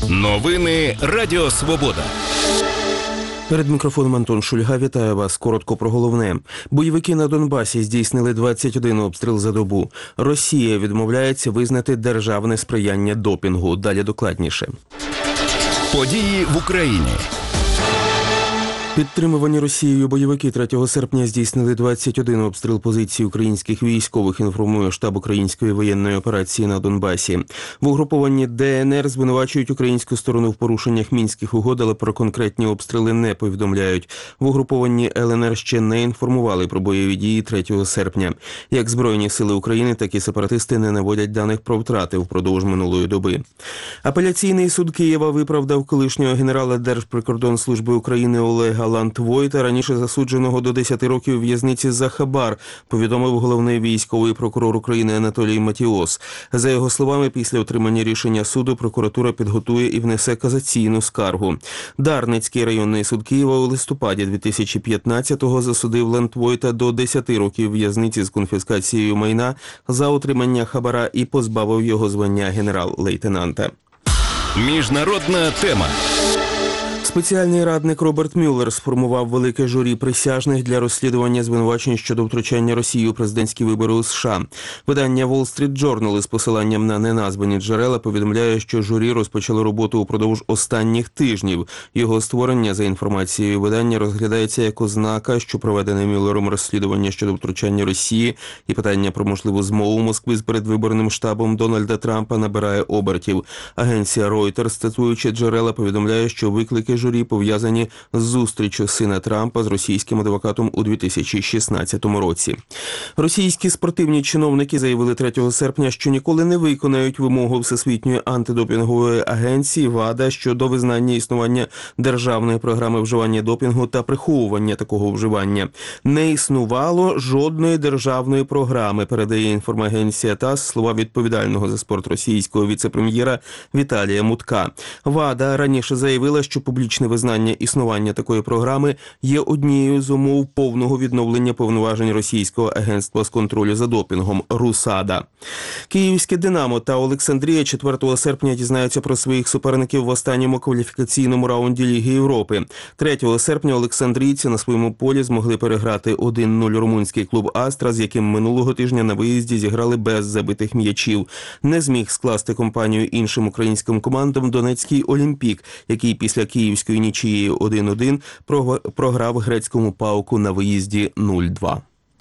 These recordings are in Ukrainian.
Новини Радіо Свобода. Перед мікрофоном Антон Шульга. Вітаю вас. Коротко про головне. Бойовики на Донбасі здійснили 21 обстріл за добу. Росія відмовляється визнати державне сприяння допінгу. Далі докладніше. Події в Україні. Підтримувані Росією бойовики 3 серпня здійснили 21 обстріл позицій українських військових, інформує штаб української воєнної операції на Донбасі. В угрупованні ДНР звинувачують українську сторону в порушеннях Мінських угод, але про конкретні обстріли не повідомляють. В угрупованні ЛНР ще не інформували про бойові дії 3 серпня. Як Збройні сили України, так і сепаратисти не наводять даних про втрати впродовж минулої доби. Апеляційний суд Києва виправдав колишнього генерала Держприкордонслужби України Олега Лантвойта, раніше засудженого до 10 років в'язниці за хабар, повідомив головний військовий прокурор України Анатолій Матіос. За його словами, після отримання рішення суду прокуратура підготує і внесе касаційну скаргу. Дарницький районний суд Києва у листопаді 2015-го засудив Лантвойта до 10 років в'язниці з конфіскацією майна за отримання хабара і позбавив його звання генерал-лейтенанта. Міжнародна тема. Спеціальний радник Роберт Мюллер сформував велике журі присяжних для розслідування звинувачень щодо втручання Росії у президентські вибори у США. Видання Wall Street Journal із посиланням на неназвані джерела повідомляє, що журі розпочало роботу упродовж останніх тижнів. Його створення, за інформацією видання, розглядається як ознака, що проведене Мюллером розслідування щодо втручання Росії і питання про можливу змову Москви з передвиборним штабом Дональда Трампа набирає обертів. Агенція Reuters, цитуючи джерела, повідомляє, що виклики журі пов'язані з зустрічю сина Трампа з російським адвокатом у 2016 році. Російські спортивні чиновники заявили 3 серпня, що ніколи не виконають вимогу Всесвітньої антидопінгової агенції ВАДА щодо визнання існування державної програми вживання допінгу та приховування такого вживання. Не існувало жодної державної програми, передає інформагенція ТАСС слова відповідального за спорт російського віце-прем'єра Віталія Мутка. ВАДА раніше заявила, що публічне визнання існування такої програми є однією з умов повного відновлення повноважень Російського агентства з контролю за допінгом РУСАДА. Київське «Динамо» та Олександрія 4 серпня дізнаються про своїх суперників в останньому кваліфікаційному раунді Ліги Європи. 3 серпня олександрійці на своєму полі змогли переграти 1-0 румунський клуб «Астра», з яким минулого тижня на виїзді зіграли без забитих м'ячів. Не зміг скласти компанію іншим українським командам Донецький «Олімпік», який після київської нічиєю 1-1 програв грецькому «ПАОКу» на виїзді 0-2.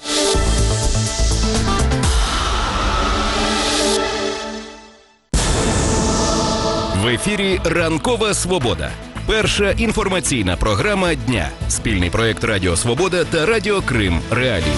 В ефірі «Ранкова Свобода». Перша інформаційна програма дня. Спільний проєкт Радіо Свобода та Радіо Крим Реалії.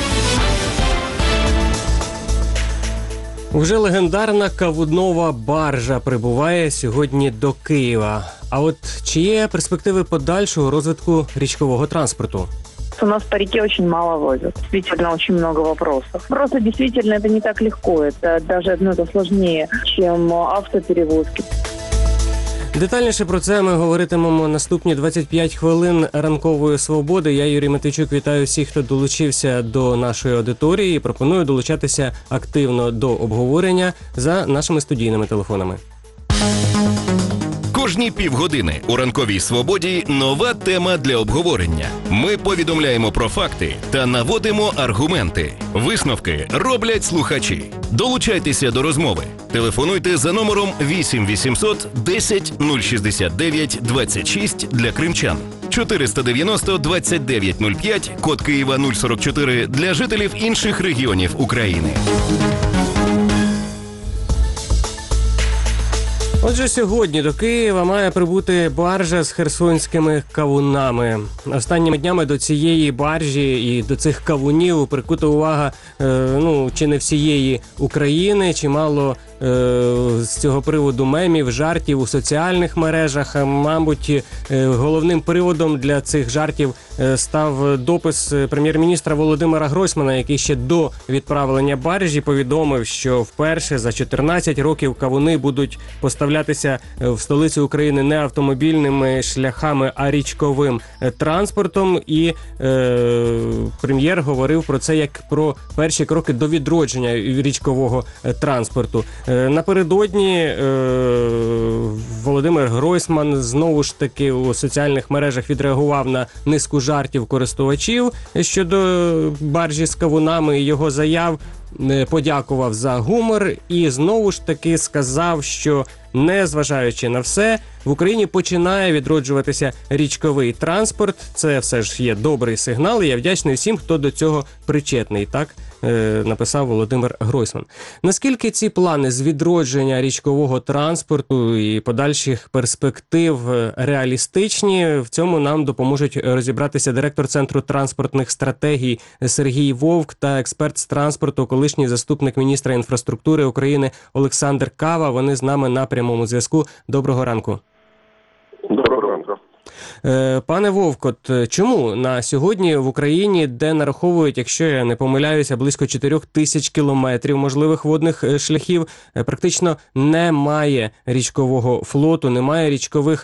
Вже легендарна кавунова баржа прибуває сьогодні до Києва. А от чи є перспективи подальшого розвитку річкового транспорту? У нас по реке очень мало возят. Действительно, очень много вопросов. Просто действительно это не так легко. Это даже это сложнее, чем автоперевозки. Детальніше про це ми говоритимемо наступні 25 хвилин ранкової свободи. Я, Юрій Матвійчук, вітаю всіх, хто долучився до нашої аудиторії і пропоную долучатися активно до обговорення за нашими студійними телефонами. Кожні півгодини у «Ранковій Свободі» нова тема для обговорення. Ми повідомляємо про факти та наводимо аргументи. Висновки роблять слухачі. Долучайтеся до розмови. Телефонуйте за номером 8 800 10 069 26 для кримчан. 490 29 05, код Києва 044 для жителів інших регіонів України. Отже, сьогодні до Києва має прибути баржа з херсонськими кавунами. Останніми днями до цієї баржі і до цих кавунів прикута увага, чи не всієї України, чимало з цього приводу мемів, жартів у соціальних мережах. Мабуть, головним приводом для цих жартів став допис прем'єр-міністра Володимира Гройсмана, який ще до відправлення баржі повідомив, що вперше за 14 років кавуни будуть поставлятися в столицю України не автомобільними шляхами, а річковим транспортом. І прем'єр говорив про це як про перші кроки до відродження річкового транспорту. Напередодні Володимир Гройсман знову ж таки у соціальних мережах відреагував на низку жартів користувачів щодо баржі з кавунами і його заяв, подякував за гумор і знову ж таки сказав, що незважаючи на все, в Україні починає відроджуватися річковий транспорт. Це все ж є добрий сигнал, і я вдячний всім, хто до цього причетний. Так написав Володимир Гройсман. Наскільки ці плани з відродження річкового транспорту і подальших перспектив реалістичні, в цьому нам допоможуть розібратися директор Центру транспортних стратегій Сергій Вовк та експерт з транспорту, колишній заступник міністра інфраструктури України Олександр Кава. Вони з нами на прямому зв'язку. Доброго ранку. Доброго ранку. Пане Вовк, от чому на сьогодні в Україні, де нараховують, якщо я не помиляюся, близько 4 тисяч кілометрів можливих водних шляхів, практично немає річкового флоту, немає річкових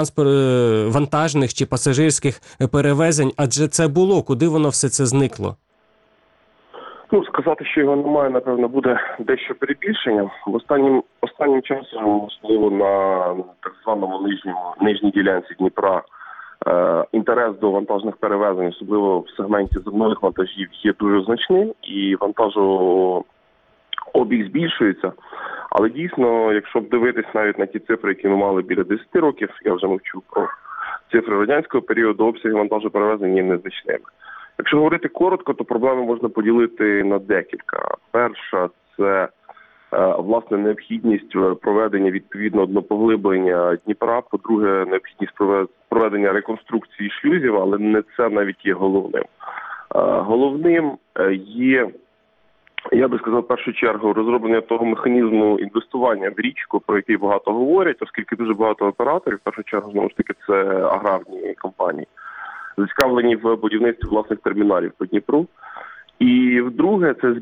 вантажних чи пасажирських перевезень, адже це було, куди воно все це зникло? Сказати, що його немає, напевно, буде дещо перебільшенням. Останнім часом, можливо, на так званому нижній ділянці Дніпра інтерес до вантажних перевезень, особливо в сегменті зернових вантажів, є дуже значним, і вантажообіг збільшується. Але дійсно, якщо б дивитись навіть на ті цифри, які ми мали біля 10 років, я вже мовчу про цифри радянського періоду, обсяги вантажоперевезень є незначними. Якщо говорити коротко, то проблеми можна поділити на декілька. Перша – це, власне, необхідність проведення відповідного днопоглиблення Дніпра. По-друге, необхідність проведення реконструкції шлюзів, але не це навіть є головним. Головним є, я би сказав, в першу чергу, розроблення того механізму інвестування в річку, про який багато говорять, оскільки дуже багато операторів, в першу чергу, знову ж таки, це аграрні компанії, зацікавлені в будівництві власних терміналів по Дніпру. І вдруге, це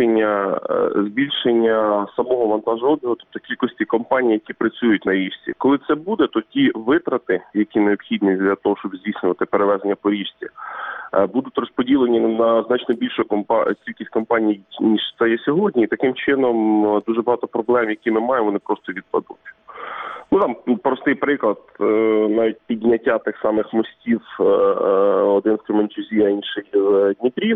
збільшення самого вантажообігу, тобто кількості компаній, які працюють на річці. Коли це буде, то ті витрати, які необхідні для того, щоб здійснювати перевезення по річці, будуть розподілені на значно більшу кількість компаній, ніж це є сьогодні. І таким чином дуже багато проблем, які ми маємо, вони просто відпадуть. Там простий приклад, навіть підняття тих самих мостів, один в Кременчузі, а інший в Дніпрі,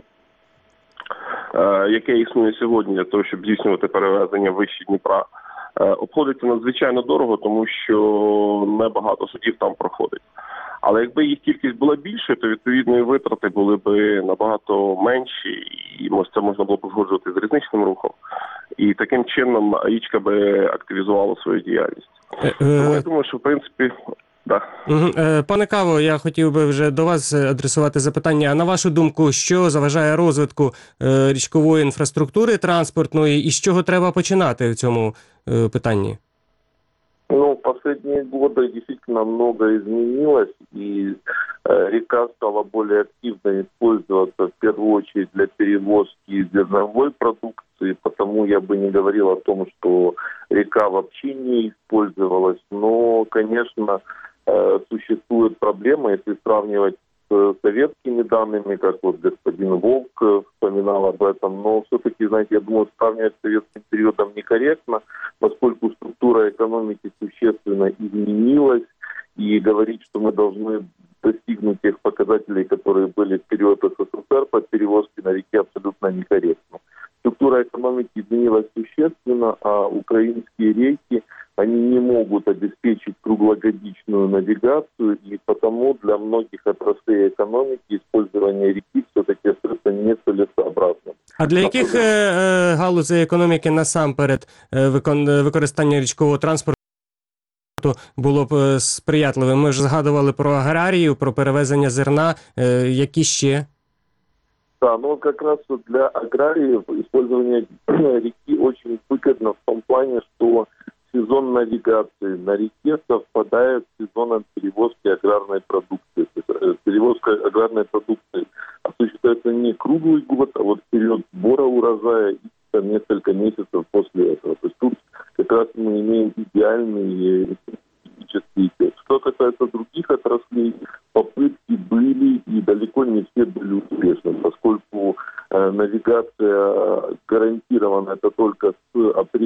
яке існує сьогодні для того, щоб здійснювати перевезення вище Дніпра, обходиться надзвичайно дорого, тому що небагато судів там проходить. Але якби їх кількість була більше, то відповідно і витрати були б набагато менші, і це можна було б узгоджувати з різничним рухом. І таким чином річка би активізувала свою діяльність. Тому я думаю, що в принципі... Да. Пане Каво, я хотів би вже до вас адресувати запитання. А на вашу думку, що заважає розвитку річкової інфраструктури транспортної і з чого треба починати в цьому питанні? В последние годы действительно много изменилось, и река стала более активно использоваться в первую очередь для перевозки зерновой продукции, потому я бы не говорил о том, что река вообще не использовалась, но, конечно, существует проблема, если сравнивать с советскими данными, как вот господин Волк вспоминал об этом, но все-таки, знаете, я думаю, сравнивать с советским периодом некорректно, поскольку структура экономики существенно изменилась, и говорить, что мы должны достигнуть тех показателей, которые были в период СССР по перевозке на реке, абсолютно некорректно. Структура экономики изменилась существенно, а украинские реки, они не могут обеспечить круглогодичную навигацию, и потому для многих отраслей экономики использование реки все-таки остается нецелесообразным. А для яких галузей економіки насамперед використання річкового транспорту було б сприятливим? Ми ж згадували про аграрію, про перевезення зерна. Які ще? Да, как раз вот для аграриев использование реки очень выгодно в том плане, что сезон навигации на реке совпадает с сезоном перевозки аграрной продукции. Перевозка аграрной продукции осуществляется не круглый год, а вот в период сбора урожая и там несколько месяцев после этого. То есть тут как раз мы имеем идеальный стратегический эффект. Что касается других отраслей, попытки были и далеко не все были успешны, поскольку навигация гарантирована это только с апреля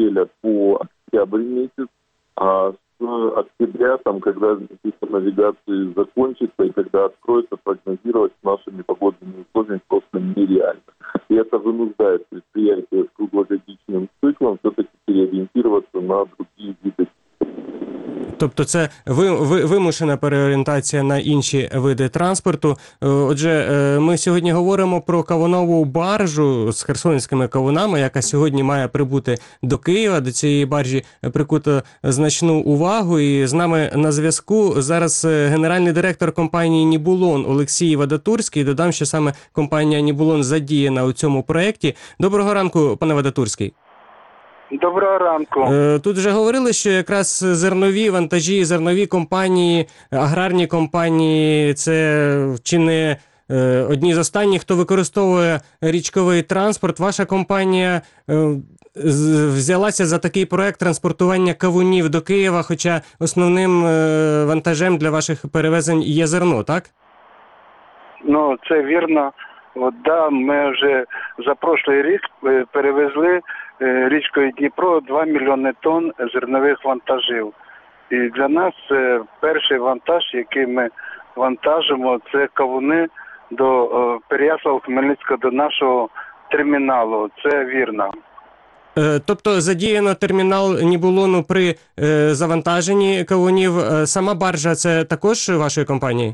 апреля по октябрь месяц, а с октября, когда система навигации закончится и когда откроется, прогнозировать с нашими погодными условиями просто нереально. И это вынуждает предприятия с круглогодичным циклом все-таки переориентироваться на другие виды. Тобто це вимушена переорієнтація на інші види транспорту. Отже, ми сьогодні говоримо про кавунову баржу з херсонськими кавунами, яка сьогодні має прибути до Києва. До цієї баржі прикуто значну увагу. І з нами на зв'язку зараз генеральний директор компанії «Нібулон» Олексій Вадатурський. Додам, що саме компанія «Нібулон» задіяна у цьому проєкті. Доброго ранку, пане Вадатурський. Доброго ранку. Тут вже говорили, що якраз зернові вантажі, зернові компанії, аграрні компанії – це чи не одні з останніх, хто використовує річковий транспорт. Ваша компанія взялася за такий проект транспортування кавунів до Києва, хоча основним вантажем для ваших перевезень є зерно, так? Ну, це вірно. Ми вже за прошлий рік перевезли річкою Дніпро 2 мільйони тонн зернових вантажів. І для нас це перший вантаж, який ми вантажимо, це кавуни до Переяслав-Хмельницького, до нашого терміналу. Це вірно. Тобто задіяно термінал «Нібулону» при завантаженні кавунів. Сама баржа – це також вашої компанії?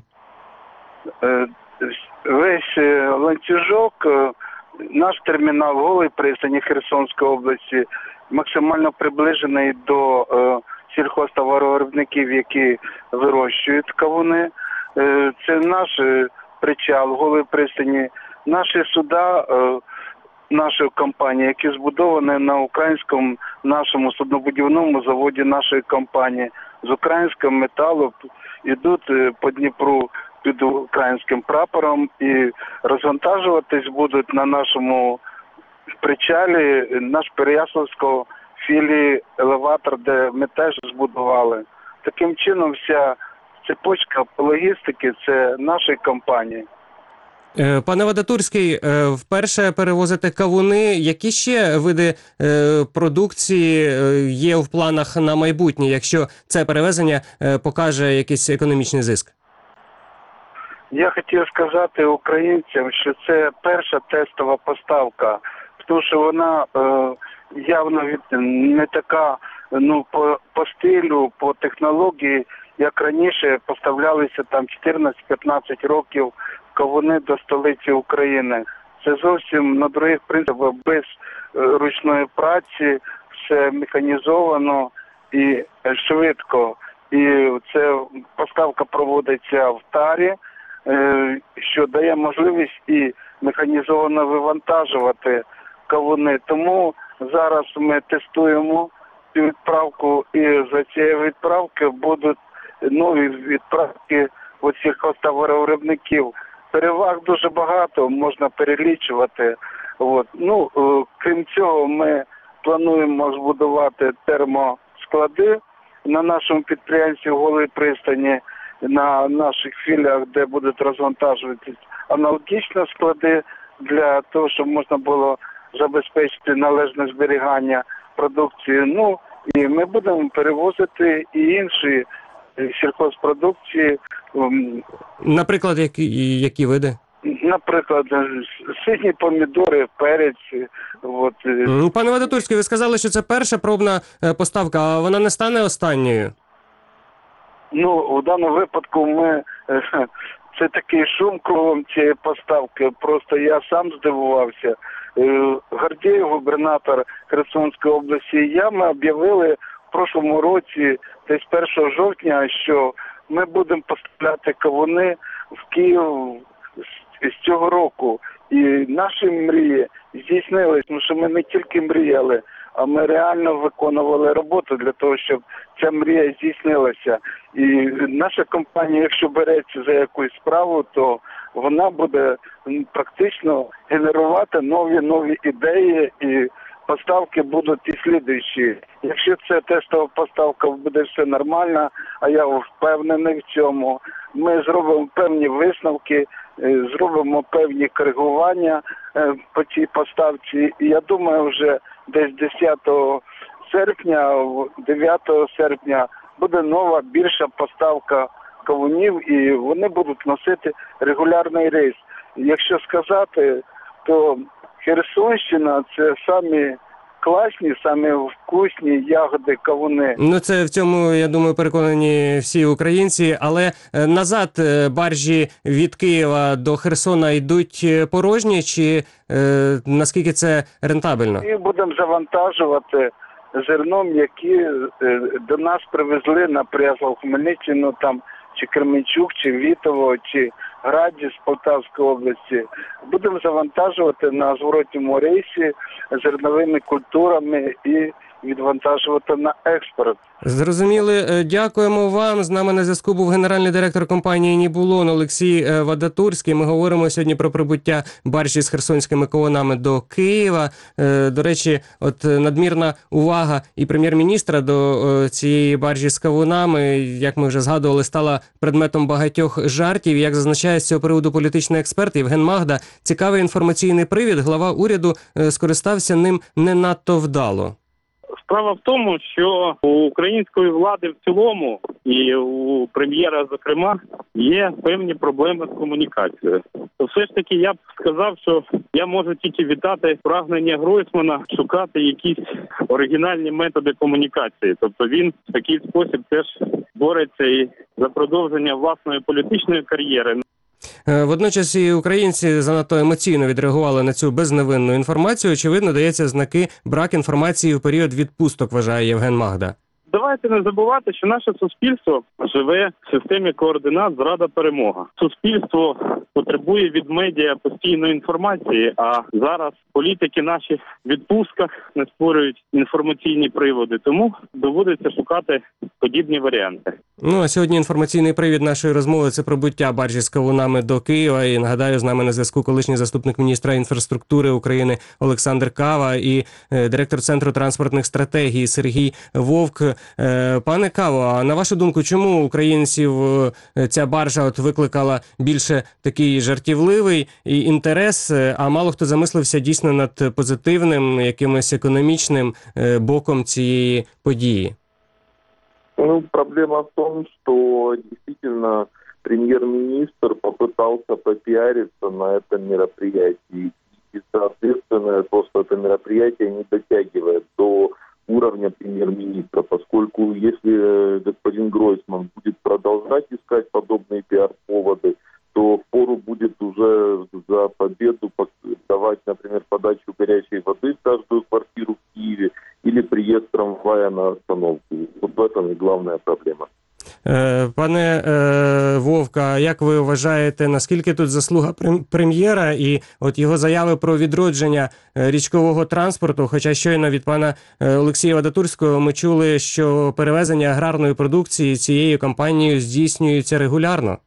Весь ланцюжок, наш термінал Голий пристані Херсонської області максимально приближений до сільхозтоваровиробників, які вирощують кавуни. Це наш причал Голий пристані, наші суда нашої компанії, які збудовані на українському нашому суднобудівному заводі нашої компанії. З українського металу йдуть по Дніпру під українським прапором і розвантажуватись будуть на нашому причалі наш Переяславського філії елеватор, де ми теж збудували. Таким чином вся цепочка логістики – це нашої компанії. Пане Вадатурський, вперше перевозите кавуни. Які ще види продукції є в планах на майбутнє, якщо це перевезення покаже якийсь економічний зиск? Я хотів сказати українцям, що це перша тестова поставка, тому що вона явно не така по стилю, по технології, як раніше поставлялися 14-15 років кавуни до столиці України. Це зовсім на других принципах, без ручної праці, все механізовано і швидко. І це поставка проводиться в тарі, що дає можливість і механізовано вивантажувати кавуни. Тому зараз ми тестуємо цю відправку, і за цією відправки будуть нові відправки оцих товаровиробників. Переваг дуже багато, можна перелічувати. Крім цього, ми плануємо збудувати термосклади на нашому підприємстві в Голій пристані, на наших філіях, де будуть розвантажуватись аналогічні склади для того, щоб можна було забезпечити належне зберігання продукції. І ми будемо перевозити і інші сільхозпродукції. Наприклад, які види? Наприклад, ситні помідори, перець. Пане Вадатурський, ви сказали, що це перша пробна поставка, а вона не стане останньою? У даному випадку це такий шум кругом цієї поставки. Просто я сам здивувався. Гордєєв, губернатор Херсонської області, і я, ми об'явили в прошлому році, десь 1 жовтня, що ми будемо поставляти кавуни в Київ з цього року. І наші мрії здійснились, тому що ми не тільки мріяли, а ми реально виконували роботу для того, щоб ця мрія здійснилася. І наша компанія, якщо береться за якусь справу, то вона буде практично генерувати нові ідеї, і поставки будуть і слідуючі. Якщо це тестова поставка, буде все нормально, а я впевнений в цьому, ми зробимо певні висновки, зробимо певні коригування по цій поставці. І я думаю, вже десь 10 серпня, 9 серпня, буде нова більша поставка кавунів, і вони будуть носити регулярний рейс. Якщо сказати, то Херсонщина – це самі класні, самі вкусні ягоди, кавуни. Ну, це в цьому, я думаю, переконані всі українці. Але назад баржі від Києва до Херсона йдуть порожні, чи наскільки це рентабельно? Ми будемо завантажувати зерном, які до нас привезли на Пряслав, Хмельниччину, там, чи Кременчук, чи Вітово, чи Граді з Полтавської області. Будемо завантажувати на зворотньому рейсі зерновими культурами і відвантажувати на експорт. Зрозуміли. Дякуємо вам. З нами на зв'язку був генеральний директор компанії «Нібулон» Олексій Вадатурський. Ми говоримо сьогодні про прибуття баржі з херсонськими кавунами до Києва. До речі, от надмірна увага і прем'єр-міністра до цієї баржі з кавунами, як ми вже згадували, стала предметом багатьох жартів. Як зазначає з цього приводу політичний експерт Євген Магда, цікавий інформаційний привід, глава уряду скористався ним не надто вдало. Справа в тому, що у української влади в цілому і у прем'єра, зокрема, є певні проблеми з комунікацією. То все ж таки я б сказав, що я можу тільки вітати прагнення Гройсмана шукати якісь оригінальні методи комунікації. Тобто він в такий спосіб теж бореться і за продовження власної політичної кар'єри. Водночас і українці занадто емоційно відреагували на цю безневинну інформацію. Очевидно, дається знаки брак інформації в період відпусток, вважає Євген Магда. Давайте не забувати, що наше суспільство живе в системі координат «Зрада-перемога». Суспільство потребує від медіа постійної інформації, а зараз політики наші в відпустках не створюють інформаційні приводи, тому доводиться шукати подібні варіанти. Ну, а сьогодні інформаційний привід нашої розмови – це прибуття баржі з кавунами до Києва. І, нагадаю, з нами на зв'язку колишній заступник міністра інфраструктури України Олександр Кава і директор Центру транспортних стратегій Сергій Вовк. Пане Каво, а на вашу думку, чому українців ця баржа от викликала більше такий жартівливий інтерес, а мало хто замислився дійсно над позитивним, якимось економічним боком цієї події? Ну, проблема в том, что действительно премьер-министр попытался попиариться на этом мероприятии. И, соответственно, просто это мероприятие не дотягивает до уровня премьер-министра, поскольку если господин Гройсман будет продолжать искать подобные пиар-поводы, то впору будет уже за победу давать, например, подачу горячей воды в каждую квартиру в Киеве или приезд трамвая на остановку. Вот в этом и главная проблема. Пане Вовка, як ви вважаєте, наскільки тут заслуга прем'єра і от його заяви про відродження річкового транспорту, хоча щойно від пана Олексія Вадатурського ми чули, що перевезення аграрної продукції цією компанією здійснюється регулярно?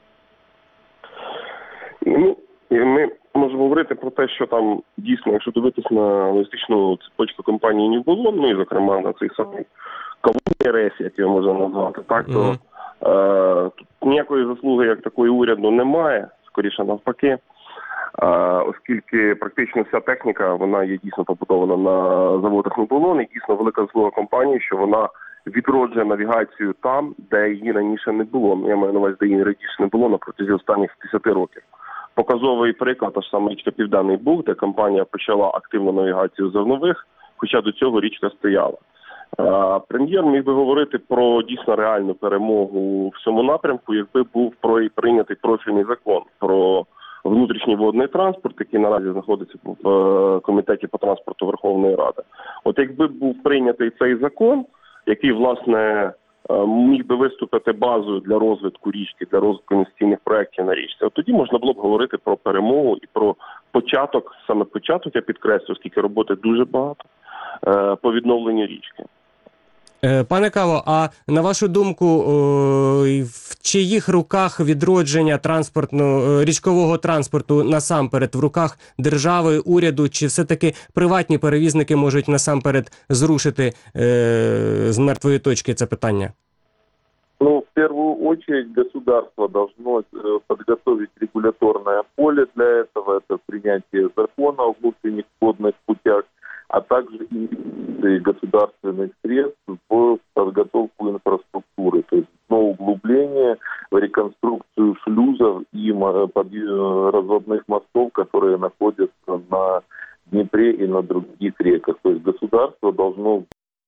Ну, ми можемо говорити про те, що там дійсно, якщо дивитися на логістичну цепочку компанії «Нібулон», ну і, зокрема, на цей самий кавунний рейс, як його можна назвати, так, то тут ніякої заслуги як такої уряду немає, скоріше навпаки, оскільки практично вся техніка, вона є дійсно побудована на заводах «Нібулон», і дійсно велика заслуга компанії, що вона відроджує навігацію там, де її раніше не було. Я маю на увазі, де її раніше не було на протязі останніх 10 років. Показовий приклад, та ж саме річка Південний Буг, де компанія почала активну навігацію зернових, хоча до цього річка стояла. Прем'єр міг би говорити про дійсно реальну перемогу в цьому напрямку, якби був прийнятий профільний закон про внутрішній водний транспорт, який наразі знаходиться в Комітеті по транспорту Верховної Ради. От якби був прийнятий цей закон, який, власне, міг би виступити базою для розвитку річки, для розвитку інвестиційних проєктів на річці, от тоді можна було б говорити про перемогу і про початок, саме початок, я підкреслю, оскільки роботи дуже багато, по відновленню річки. Пане Каво, а на вашу думку, в чиїх руках відродження річкового транспорту насамперед? В руках держави, уряду, чи все-таки приватні перевізники можуть насамперед зрушити з мертвої точки це питання? Ну, в первую очередь государство должно подготовить регуляторное поле для этого, это принятие закона о внутренних водных путях. а также инвестиции государственных средств в подготовку инфраструктуры, то есть на углубление, в реконструкцию шлюзов и разводных мостов, которые находятся на Днепре и на других реках. То есть государство должно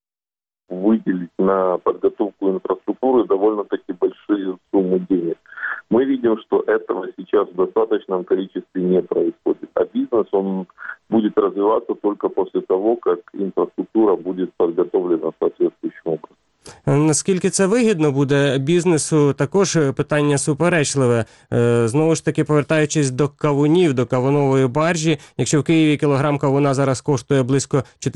выделить на подготовку инфраструктуры довольно-таки большие суммы денег. Мы видим, что этого сейчас в достаточном количестве не происходит. А бизнес, он будет развиваться только после того, как инфраструктура будет подготовлена соответствующим образом. Наскільки це вигідно буде бізнесу, також питання суперечливе. Знову ж таки, повертаючись до кавунів, до кавунової баржі, якщо в Києві кілограм кавуна зараз коштує близько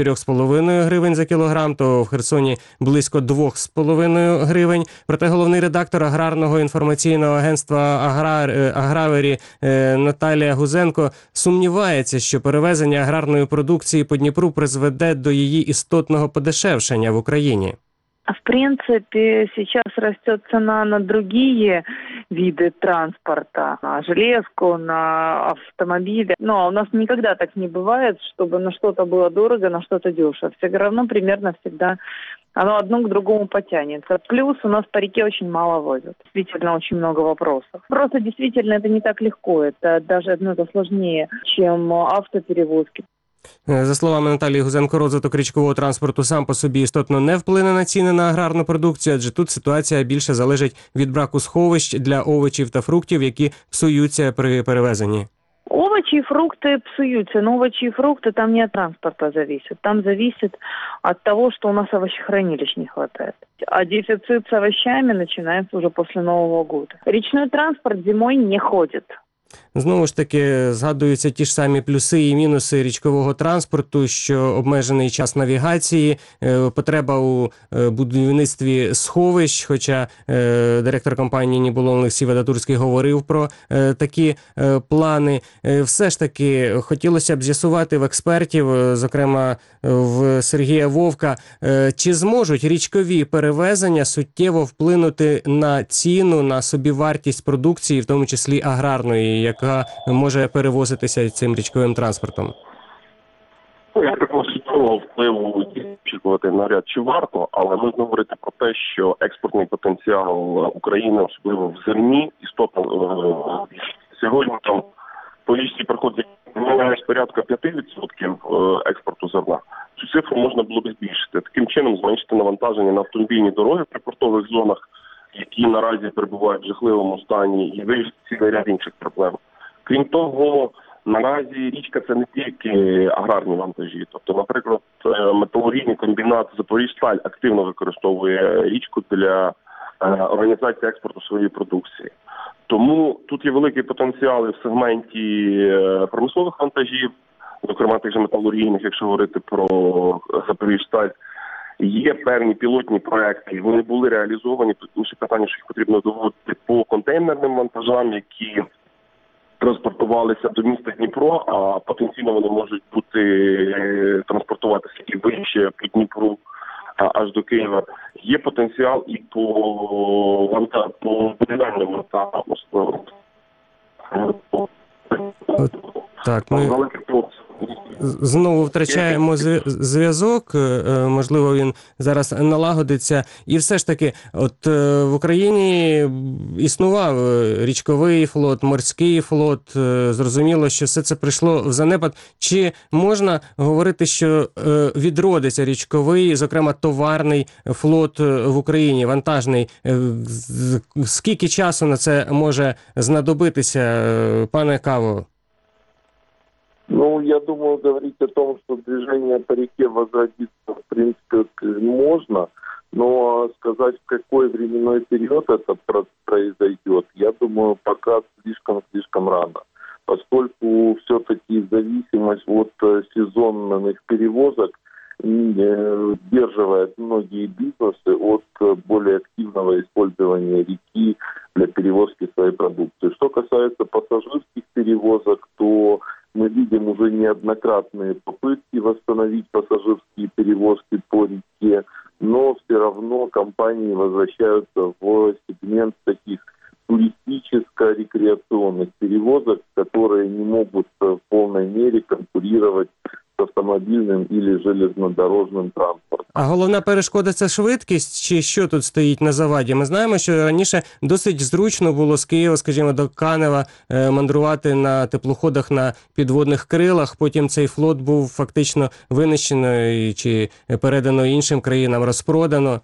4,5 гривень за кілограм, то в Херсоні близько 2,5 гривень. Проте головний редактор аграрного інформаційного агентства «Агравері» Наталія Гузенко сумнівається, що перевезення аграрної продукції по Дніпру призведе до її істотного подешевшення в Україні. В принципе, сейчас растет цена на другие виды транспорта, на железку, на автомобили. Но у нас никогда так не бывает, чтобы на что-то было дорого, на что-то дешево. Все равно примерно всегда оно одно к другому потянется. Плюс у нас по реке очень мало возят. Действительно, очень много вопросов. Просто действительно это не так легко. Это даже это сложнее, чем автоперевозки. За словами Наталії Гузенко, розвиток річкового транспорту сам по собі істотно не вплине на ціни на аграрну продукцію, адже тут ситуація більше залежить від браку сховищ для овочів та фруктів, які псуються при перевезенні. Овощи и фрукты псуются, но овощи и фрукты там не от транспорта зависят. Там зависит от того, что у нас овощехранилищ не хватает. А дефицит с овощами начинается уже после Нового года. Речной транспорт зимой не ходит. Знову ж таки, згадуються ті ж самі плюси і мінуси річкового транспорту, що обмежений час навігації, потреба у будівництві сховищ, хоча директор компанії Нібулон Олексій Вадатурський говорив про такі плани. Все ж таки, хотілося б з'ясувати в експертів, зокрема в Сергія Вовка, чи зможуть річкові перевезення суттєво вплинути на ціну, на собівартість продукції, в тому числі аграрної, яка може перевозитися цим річковим транспортом? Я такого суттєвого впливу очікувати навряд чи варто, але можна говорити про те, що експортний потенціал України, особливо в зерні, істотно сьогодні там по лісі приходить порядка 5% експорту зерна. Цю цифру можна було б збільшити. Таким чином зменшити навантаження на автомобільні дороги при портових зонах, які наразі перебувають в жахливому стані, і вирішити цілий ряд інших проблем. Крім того, наразі річка – це не тільки аграрні вантажі. Тобто, наприклад, металургійний комбінат «Запоріжсталь» активно використовує річку для організації експорту своєї продукції. Тому тут є великий потенціал і в сегменті промислових вантажів, зокрема тих же металургійних, якщо говорити про «Запоріжсталь». Є певні пілотні проекти, і вони були реалізовані. Інше питання, що їх потрібно доводити по контейнерним вантажам, які транспортувалися до міста Дніпро, а потенційно вони можуть бути транспортуватися і вище по Дніпру аж до Києва. Є потенціал і по будівельним вантажам, особливо. Так, ми знову втрачаємо зв'язок, можливо, він зараз налагодиться. І все ж таки, от в Україні існував річковий флот, морський флот, зрозуміло, що все це прийшло в занепад. Чи можна говорити, що відродиться річковий, зокрема товарний флот в Україні, вантажний? Скільки часу на це може знадобитися, пане Каво? Ну, я думаю, говорить о том, что движение по реке возродится, в принципе, можно, но сказать, в какой временной период это произойдет, я думаю, пока слишком рано, поскольку все-таки зависимость от сезонных перевозок сдерживает многие бизнесы от более активного использования реки для перевозки своей продукции. Что касается пассажирских перевозок, то мы видим уже неоднократные попытки восстановить пассажирские перевозки по реке, но все равно компании возвращаются в сегмент таких туристическо-рекреационных перевозок, которые не могут в полной мере конкурировать с автомобильным или железнодорожным транспортом. А головна перешкода – це швидкість, чи що тут стоїть на заваді? Ми знаємо, що раніше досить зручно було з Києва, скажімо, до Канева мандрувати на теплоходах на підводних крилах, потім цей флот був фактично винищено чи передано іншим країнам, розпродано.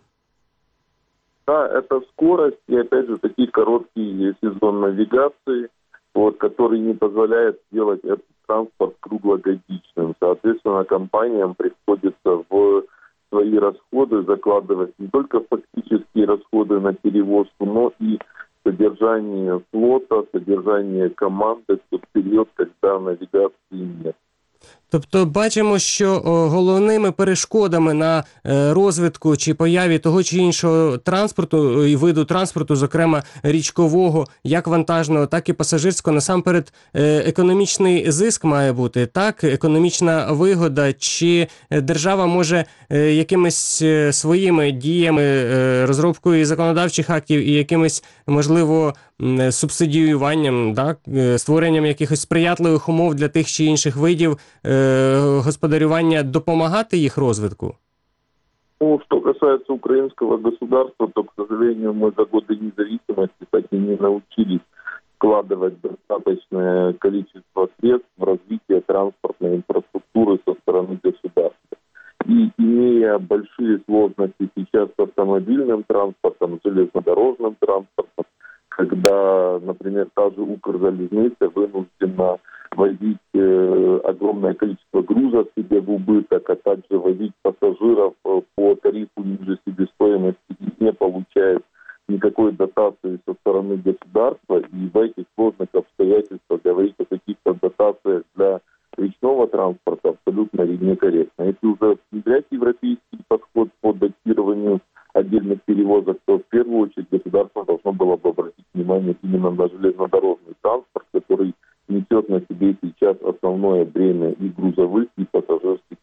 Да, это скорость и, опять же, такие короткие сезон навигации, который не позволяет сделать этот транспорт круглогодичным. Соответственно, компаниям приходится в свои расходы закладывать не только фактические расходы на перевозку, но и содержание флота, содержание команды в тот период, когда навигации нет. Тобто бачимо, що головними перешкодами на розвитку чи появі того чи іншого транспорту і виду транспорту, зокрема річкового, як вантажного, так і пасажирського, насамперед економічний зиск має бути, так, економічна вигода, чи держава може якимись своїми діями, розробкою законодавчих актів і якимись, можливо, субсидіюванням, так, створенням якихось сприятливих умов для тих чи інших видів господарювання допомагати їх розвитку? Ну, что касается украинского государства, то, к сожалению, мы за годы независимости так и не научились вкладывать достаточное количество средств в развитие транспортной инфраструктуры со стороны государства. И имея большие сложности сейчас с автомобильным транспортом, железнодорожным транспортом, когда, например, та же Укрзалезница вынуждена возить огромное количество грузов себе в убыток, а также возить пассажиров по тарифу ниже себестоимости и не получает никакой дотации со стороны государства. И в этих сложных обстоятельствах говорить о каких-то дотациях для речного транспорта абсолютно некорректно. Если уже внедрять европейский подход по датированию отдельных перевозок, то в первую очередь государство должно было бы обратить внимание именно на железнодорожный транспорт, который несет на себе сейчас основное бремя и грузовых, и пассажирских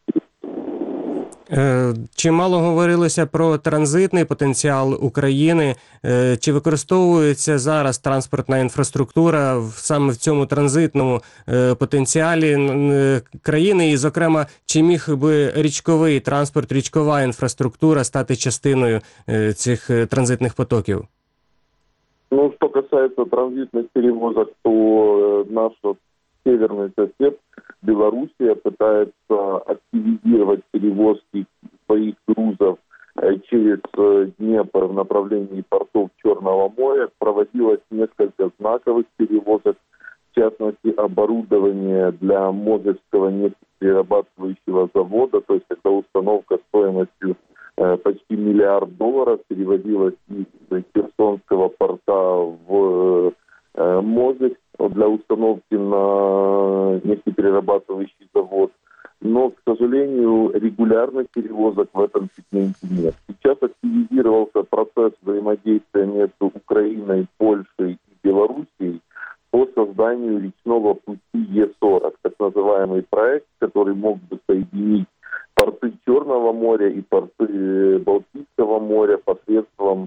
перевозок. Чимало говорилося про транзитний потенціал України. Чи використовується зараз транспортна інфраструктура саме в цьому транзитному потенціалі країни? І, зокрема, чи міг би річковий транспорт, річкова інфраструктура стати частиною цих транзитних потоків? Ну, что касается транзитных перевозок, то наш северный сосед, Белоруссия, пытается активизировать перевозки своих грузов через Днепр в направлении портов Черного моря. Проводилось несколько знаковых перевозок, в частности, оборудование для Мозырского нефтеперерабатывающего завода, то есть это установка стоимостью почти $1 миллиард переводилась из Херсонского порта в Мозырь для установки на нефтеперерабатывающий завод. Но, к сожалению, регулярных перевозок в этом сегменте нет. Сейчас активизировался процесс взаимодействия между Украиной, Польшей и Белоруссией по созданию речного пути Е40, так называемый проект, который мог бы соединить порты Черного моря и порты Балтийского моря посредством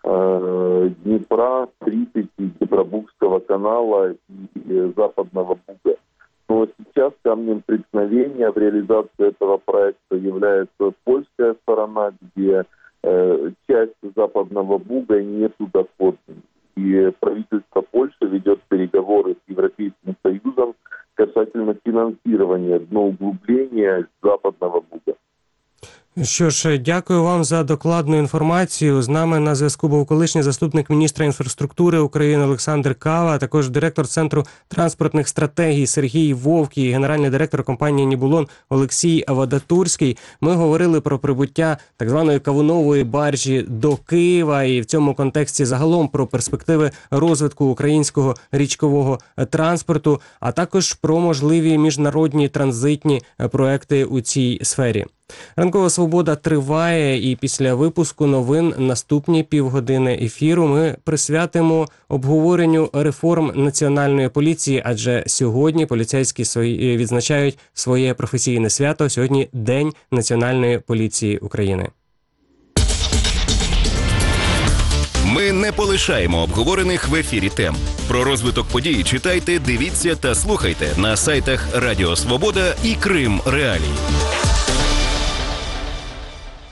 Днепра, Припяти, Днепробургского канала и Западного Буга. Но сейчас камнем преткновения в реализации этого проекта является польская сторона, где часть Западного Буга не судоходна. И правительство Польши ведет переговоры с Европейским Союзом касательно финансирования дноуглубления Западного Буга. Що ж, дякую вам за докладну інформацію. З нами на зв'язку був колишній заступник міністра інфраструктури України Олександр Кава, а також директор Центру транспортних стратегій Сергій Вовк і генеральний директор компанії «Нібулон» Олексій Вадатурський. Ми говорили про прибуття так званої кавунової баржі до Києва і в цьому контексті загалом про перспективи розвитку українського річкового транспорту, а також про можливі міжнародні транзитні проекти у цій сфері. Ранкова свобода триває, і після випуску новин наступні півгодини ефіру ми присвятимо обговоренню реформ Національної поліції, адже сьогодні поліцейські відзначають своє професійне свято. Сьогодні День Національної поліції України. Ми не полишаємо обговорених в ефірі тем. Про розвиток подій читайте, дивіться та слухайте на сайтах Радіо Свобода і Крим Реалії.